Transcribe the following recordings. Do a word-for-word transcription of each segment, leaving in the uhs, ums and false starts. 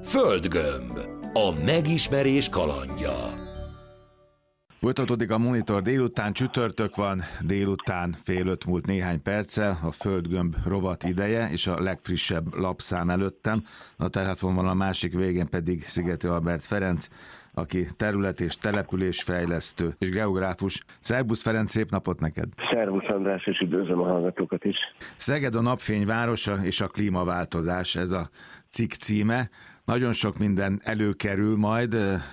Földgömb. A megismerés kalandja. Folytatódik a Monitor délután, csütörtök van, délután fél öt múlt néhány perccel, a Földgömb rovat ideje, és a legfrissebb lapszám előttem. A telefonvonal a másik végén pedig Szigeti Albert Ferenc, aki terület- és településfejlesztő és geográfus. Szerbusz Ferenc, szép napot neked! Szervusz András, és üdvözlöm a hallgatókat is! Szeged a napfény városa és a klímaváltozás, ez a cikk címe. Nagyon sok minden előkerül majd,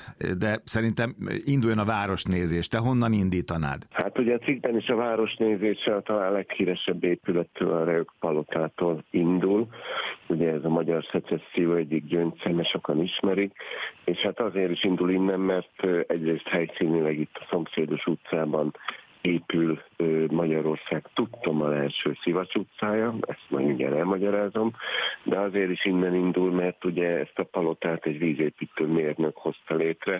de szerintem induljon a városnézés. Te honnan indítanád? Hát ugye a cikkben is a városnézése a talán leghíresebb épülettől, a Reök palotától indul. Ugye ez a magyar szecesszió egyik gyöngyszeme, sokan ismerik, és hát azért is indul innen, mert egyrészt helyszínileg itt a szomszédos utcában épül Magyarország tudtommal első Szivacs utcája, ezt majd mindjárt elmagyarázom, de azért is innen indul, mert ugye ezt a palotát egy vízépítő mérnök hozta létre,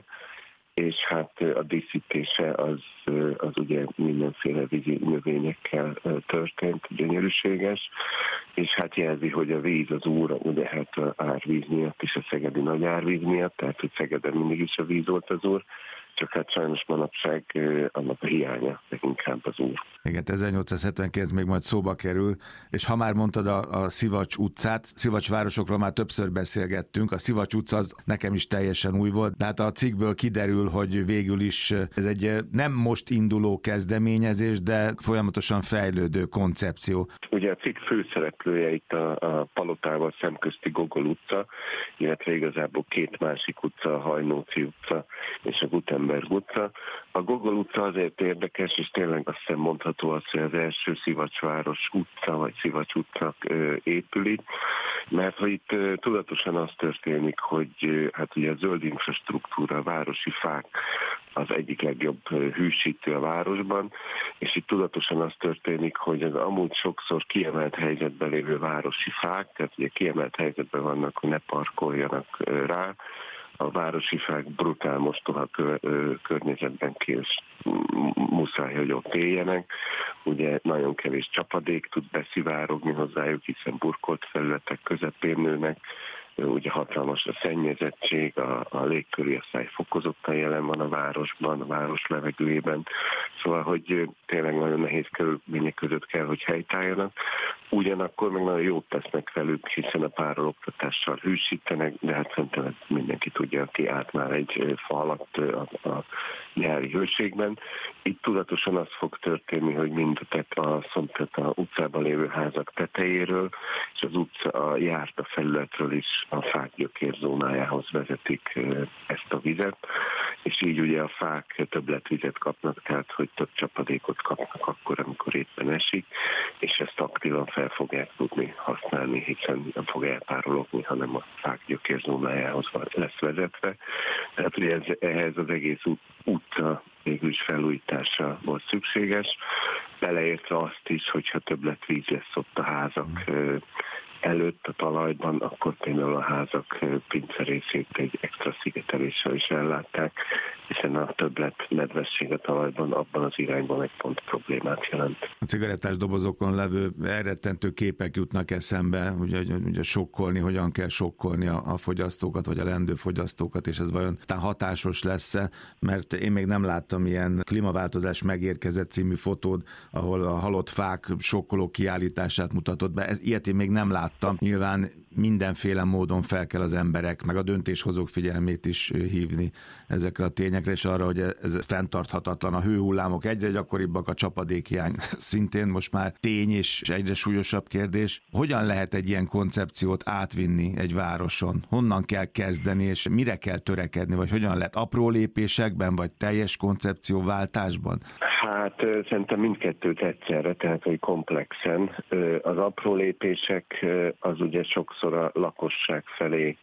és hát a díszítése az, az ugye mindenféle vízi növényekkel történt, gyönyörűséges, és hát jelzi, hogy a víz az úr, ugye hát a árvíz miatt és a szegedi nagy árvíz miatt, tehát hogy Szegeden mindig is a víz volt az úr, csak hát sajnos manapság annak a hiánya leginkább az úr. Igen, ezernyolcszázhetvenkilenc még majd szóba kerül, és ha már mondtad a, a Szivacs utcát, Szivacs városokról már többször beszélgettünk, a Szivacs utca az nekem is teljesen új volt, de hát a cikkből kiderül, hogy végül is ez egy nem most induló kezdeményezés, de folyamatosan fejlődő koncepció. Ugye a cikk főszereplője itt a, a palotával szemközti Gogol utca, illetve igazából két másik utca, a Hajnóci utca és a Gutenberg utca. A Gogol utca azért érdekes, és tényleg azt hiszem mondható az, hogy az első Szivacsváros utca, vagy Szivacs utca épül itt, mert hogy itt tudatosan az történik, hogy hát ugye a zöld infrastruktúra, a városi fák az egyik legjobb hűsítő a városban, és itt tudatosan az történik, hogy az amúgy sokszor kiemelt helyzetben lévő városi fák, tehát ugye kiemelt helyzetben vannak, hogy ne parkoljanak rá, a városi fák brutál mostoha környezetben kész, muszáj, hogy ott éljenek. Ugye nagyon kevés csapadék tud beszivárogni hozzájuk, hiszen burkolt felületek közepén nőnek, ugye hatalmas a szennyezettség, a, a légköri asszály fokozottan jelen van a városban, a város levegőjében, szóval, hogy tényleg nagyon nehéz körülmények között kell, hogy helytálljanak. Ugyanakkor meg nagyon jót tesznek velük, hiszen a párologtatással hűsítenek, de hát szerintem mindenki tudja, aki át már egy fa alatt a, a nyári hőségben. Itt tudatosan az fog történni, hogy mind a szomszéd a utcában lévő házak tetejéről, és az utca a járta felületről is a fák gyökérzónájához vezetik ezt a vizet, és így ugye a fák többletvizet kapnak, tehát hogy több csapadékot kapnak akkor, amikor éppen esik, és ezt aktívan fel fogják tudni használni, hiszen nem fog elpárologni, hanem a fák gyökérzónájához lesz vezetve. Tehát ugye ez, ehhez az egész út, utca végül is felújítása volt szükséges, beleértve azt is, hogyha többletvíz lesz ott a házak előtt a talajban, akkor például a házak pincerészét egy extra szigeteléssel is ellátták, hiszen a többlet nedvesség a talajban abban az irányban egy pont problémát jelent. A cigarettás dobozokon levő elrettentő képek jutnak eszembe, ugye, ugye sokkolni, hogyan kell sokkolni a, a fogyasztókat, vagy a leendő fogyasztókat, és ez vajon tán hatásos lesz-e, mert én még nem láttam ilyen klímaváltozás megérkezett című fotód, ahol a halott fák sokkoló kiállítását mutatod be. Ez, ilyet én még nem láttam. Nyilván mindenféle módon fel kell az emberek, meg a döntéshozók figyelmét is hívni ezekre a tényekre, és arra, hogy ez fenntarthatatlan. A hőhullámok egyre gyakoribbak, a csapadékhiány szintén most már tény és egyre súlyosabb kérdés. Hogyan lehet egy ilyen koncepciót átvinni egy városon? Honnan kell kezdeni, és mire kell törekedni, vagy hogyan lehet? Apró lépésekben, vagy teljes koncepcióváltásban? Hát szerintem mindkettőt egyszerre, tehát hogy komplexen. Az apró lépések az ugye sokszor a lakosság felé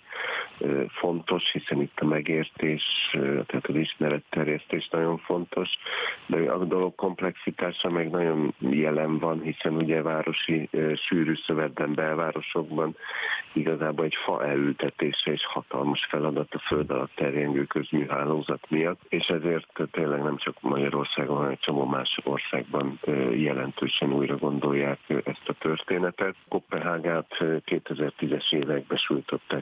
fontos, hiszen itt a megértés, tehát az ismeretterjesztés nagyon fontos, de a dolog komplexitása meg nagyon jelen van, hiszen ugye városi sűrű szövetben, belvárosokban igazából egy fa elültetése és hatalmas feladat a föld alatt terjengő közműhálózat miatt, és ezért tényleg nem csak Magyarországon, hanem egy csomó más országban jelentősen újra gondolják ezt a történetet. Koppenhágát kétezer-tízes években sújtották hatalmas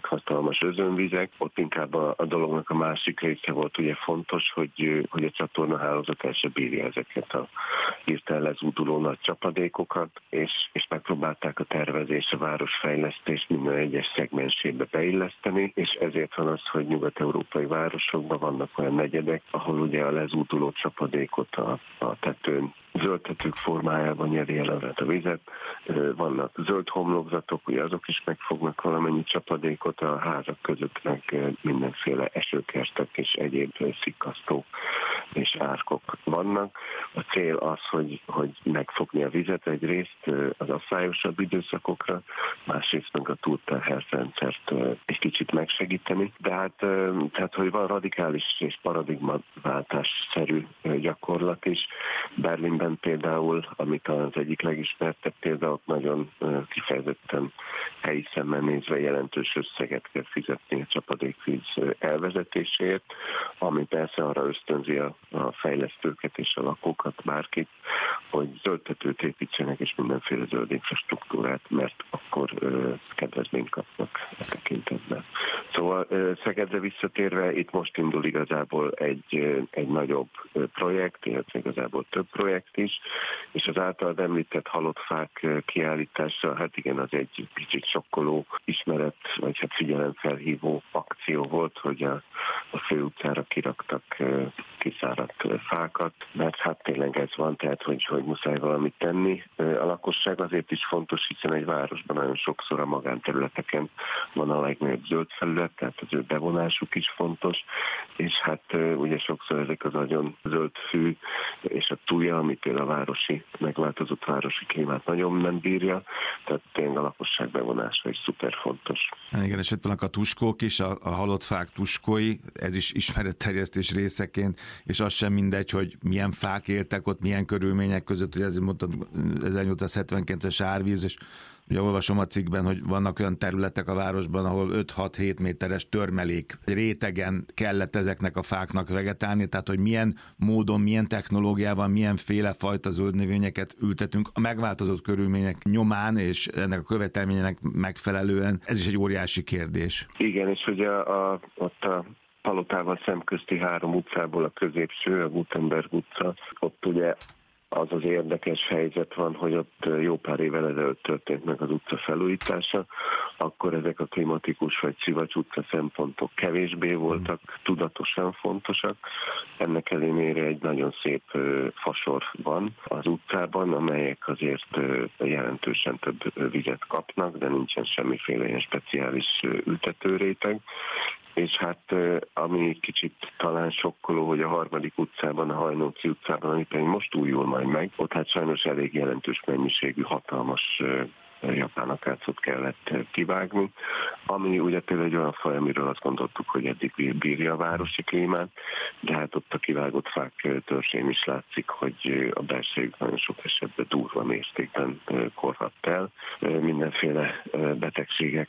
hatalmas özönvizek, ott inkább a, a dolognak a másik része volt ugye fontos, hogy, hogy a csatornahálózat el se bírja ezeket a hirtelen lezúduló nagy csapadékokat, és, és megpróbálták a tervezés, a városfejlesztés minden egyes szegmensébe beilleszteni, és ezért van az, hogy nyugat-európai városokban vannak olyan negyedek, ahol ugye a lezúduló csapadékot a, a tetőn zöldtetők formájában nyeri el a vizet. Vannak zöld homlokzatok, ugye azok is megfognak valamennyi csapadékot, a házak között meg mindenféle esőkertek és egyéb szikkasztók és árkok vannak. A cél az, hogy, hogy megfogni a vizet egyrészt az asszályosabb időszakokra, másrészt meg a túlterhelt rendszert egy kicsit megsegíteni. De hát, tehát, hogy van radikális és paradigmaváltásszerű gyakorlat is. Berlinben például, amit az egyik legismertebb példa, ott nagyon kifejezetten helyi szemmel nézve jelentős összeget kell fizetni a csapadékvíz elvezetéséért, ami persze arra ösztönzi a, a fejlesztőket és a lakókat, bárkit, hogy zöldtetőt építsenek és mindenféle zöld infrastruktúrát, mert akkor ö, kedvezményt kapnak a tekintetben. Szóval ö, Szegedre visszatérve, itt most indul igazából egy, egy nagyobb projekt, illetve igazából több projekt is, és az általad említett halott fák kiállítása, hát igen, az egy kicsit sokkoló ismeret, vagy hát figyelemfelhívó akció volt, hogy a, a főutcára kiraktak kiszáradt fákat, mert hát tényleg ez van, tehát hogy, hogy muszáj valamit tenni. A lakosság azért is fontos, hiszen egy városban nagyon sokszor a magánterületeken van a legnagyobb zöld felület, tehát az ő bevonásuk is fontos, és hát ugye sokszor ezek az nagyon zöld fű és a túlja, ami például a városi, megváltozott városi klímát nagyon nem bírja, tehát tényleg a lakosság bevonása is szuper fontos. Igen, és itt vannak a tuskók is, a, a halott fák tuskói, ez is ismeretterjesztés részeként, és az sem mindegy, hogy milyen fák éltek ott, milyen körülmények között, hogy ezért mondtad ezernyolcszázhetvenkilences árvíz, és ugye olvasom a cikkben, hogy vannak olyan területek a városban, ahol öt-hat-hét méteres törmelék rétegen kellett ezeknek a fáknak vegetálni, tehát hogy milyen módon, milyen technológiával, milyenféle fajta zöldnövényeket ültetünk a megváltozott körülmények nyomán, és ennek a követelménynek megfelelően. Ez is egy óriási kérdés. Igen, és ugye a, a, ott a Palotával szemközti három utcából a középső, a Gutenberg utca, ott ugye az az érdekes helyzet van, hogy ott jó pár évvel ezelőtt történt meg az utca felújítása, akkor ezek a klimatikus vagy Szivacs utca szempontok kevésbé voltak tudatosan fontosak. Ennek ellenére egy nagyon szép fasor van az utcában, amelyek azért jelentősen több vizet kapnak, de nincsen semmiféle ilyen speciális ültetőréteg. És hát ami kicsit talán sokkoló, hogy a harmadik utcában, a Hajnóci utcában, ami pedig most újul majd meg, ott hát sajnos elég jelentős mennyiségű, hatalmas japán akácot kellett kivágni, ami ugye például egy olyan faj, amiről azt gondoltuk, hogy eddig bírja a városi klímát, de hát ott a kivágott fák törzsén is látszik, hogy a belsejük nagyon sok esetben durva mértékben korradt el mindenféle betegségek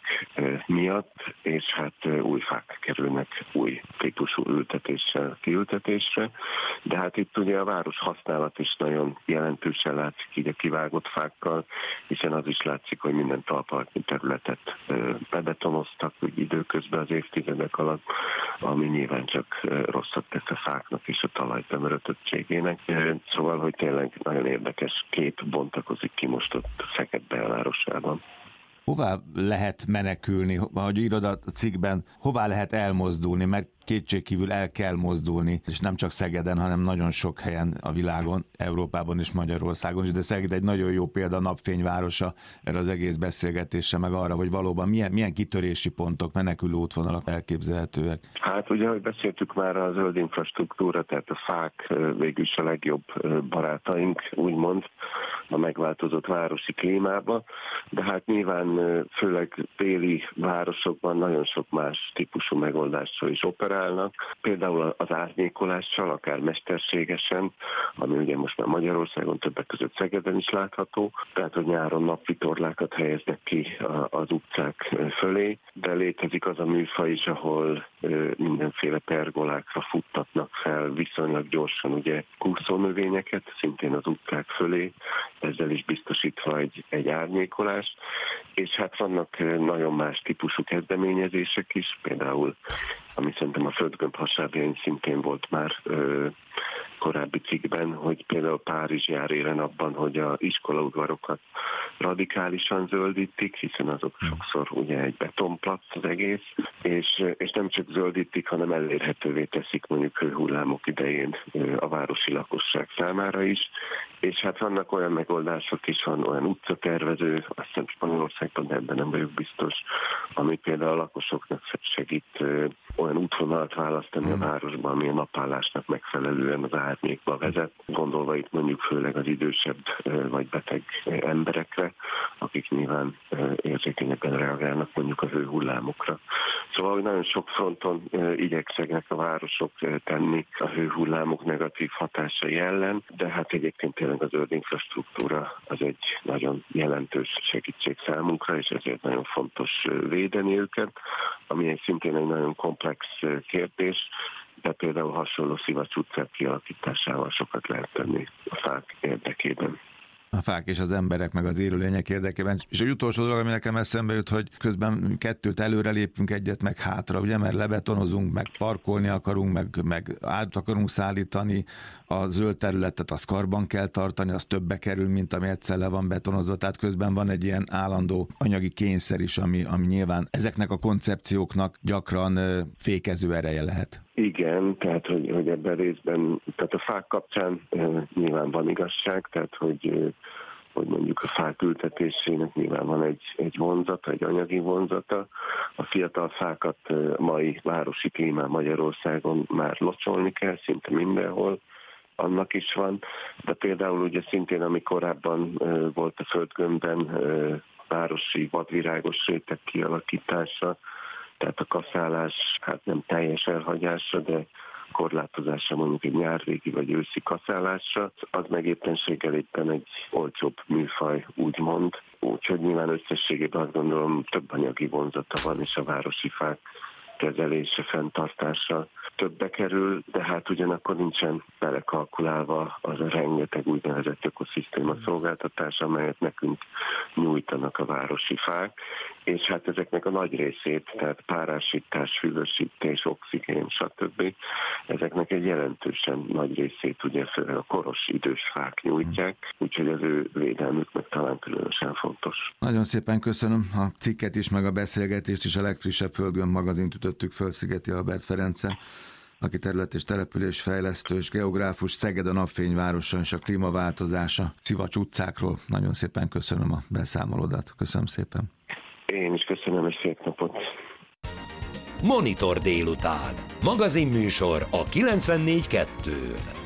miatt, és hát új fák kerülnek új típusú ültetéssel kiültetésre, de hát itt ugye a város használat is nagyon jelentősen látszik így a kivágott fákkal, hiszen az is látszik, hogy minden talpalati területet bebetonoztak úgy időközben az évtizedek alatt, ami nyilván csak rosszat tesz a fáknak és a talaj tömörötöttségének. Szóval, hogy tényleg nagyon érdekes kép bontakozik ki most ott Szeged belvárosában. Hová lehet menekülni, ahogy írod a cikkben, hová lehet elmozdulni, mert kétségkívül el kell mozdulni, és nem csak Szegeden, hanem nagyon sok helyen a világon, Európában és Magyarországon is, de Szeged egy nagyon jó példa, napfényvárosa erre az egész beszélgetésre, meg arra, hogy valóban milyen, milyen kitörési pontok, menekülő útvonalak elképzelhetőek. Hát ugye, ahogy beszéltük már, a zöld infrastruktúra, tehát a fák végül is a legjobb barátaink, úgymond, a megváltozott városi klímába, de hát nyilván főleg déli városokban nagyon sok más típusú megoldásról is operál, reagálnak, például az árnyékolással, akár mesterségesen, ami ugye most már Magyarországon többek között Szegeden is látható, tehát hogy nyáron napvitorlákat helyeznek ki az utcák fölé, de létezik az a műfaj is, ahol mindenféle pergolákra futtatnak fel viszonylag gyorsan ugye kurszónövényeket, szintén az utcák fölé, ezzel is biztosítva egy, egy árnyékolást, és hát vannak nagyon más típusú kezdeményezések is, például, ami szerintem a földgömb hasábjain szintén volt már ö, korábbi cikkben, hogy például Párizs jár élen abban, hogy az iskolaudvarokat radikálisan zöldítik, hiszen azok sokszor ugye egy betonplac az egész, és, és nem csak zöldítik, hanem elérhetővé teszik mondjuk hőhullámok idején a városi lakosság számára is, és hát vannak olyan megoldások is, van olyan utcatervező, azt hiszem Spanyolországban, de ebben nem vagyok biztos, ami például a lakosoknak segít olyan útvonalat választani a városban, ami a napállásnak megfelelően az árnyékba vezet, gondolva itt mondjuk főleg az idősebb vagy beteg emberekre, akik nyilván érzékenyebben reagálnak mondjuk a hőhullámokra. Szóval nagyon sok fronton igyekszenek a városok tenni a hőhullámok negatív hatásai ellen, de hát egyébként tényleg a zöld infrastruktúra az egy nagyon jelentős segítség számunkra, és ezért nagyon fontos védeni őket, ami egy szintén egy nagyon komplex kérdés, de például hasonló szivacs utcák kialakításával sokat lehet tenni a fák érdekében. A fák és az emberek, meg az élőlények érdekében. És a utolsó dolog, ami nekem eszembe jut, hogy közben kettőt előre lépünk, egyet meg hátra, ugye, mert lebetonozunk, meg parkolni akarunk, meg, meg át akarunk szállítani, a zöld területet az karban kell tartani, az többe kerül, mint ami egyszer le van betonozva, tehát közben van egy ilyen állandó anyagi kényszer is, ami, ami nyilván ezeknek a koncepcióknak gyakran fékező ereje lehet. Igen, tehát hogy, hogy ebben részben, tehát a fák kapcsán e, nyilván van igazság, tehát hogy, e, hogy mondjuk a fák ültetésének nyilván van egy, egy vonzata, egy anyagi vonzata. A fiatal fákat e, mai városi klímán Magyarországon már locsolni kell szinte mindenhol, annak is van, de például ugye szintén, ami korábban e, volt a földgömbben e, városi vadvirágos réteg kialakítása, tehát a kaszálás, hát nem teljes elhagyásra, de korlátozása mondjuk egy nyárvégi vagy őszi kaszálásra, az meg éppenséggel éppen egy olcsóbb műfaj, úgymond. Úgyhogy nyilván összességében azt gondolom több anyagi vonzata van, és a városi fák kezelése, fenntartása többe kerül, de hát ugyanakkor nincsen belekalkulálva az a rengeteg úgynevezett ökoszisztéma szolgáltatás, amelyet nekünk nyújtanak a városi fák, és hát ezeknek a nagy részét, tehát párásítás, hűvösítés, oxigén, stb. Ezeknek egy jelentősen nagy részét ugye főleg a koros idős fák nyújtják, úgyhogy az ő védelmük meg talán különösen fontos. Nagyon szépen köszönöm a cikket is, meg a beszélgetést is, a legfrissebb Földgömb magazint ütöttük föl Szigeti Albert Ferenccel, aki terület- és településfejlesztő és geográfus, Szeged a napfényvárosa és a klímaváltozása Szivacs utcákról. Nagyon szépen köszönöm a beszámolódat. Köszönöm szépen. Én is köszönöm, és szép napot. Monitor délután. Magazinműsor a kilencvennégy kettőn.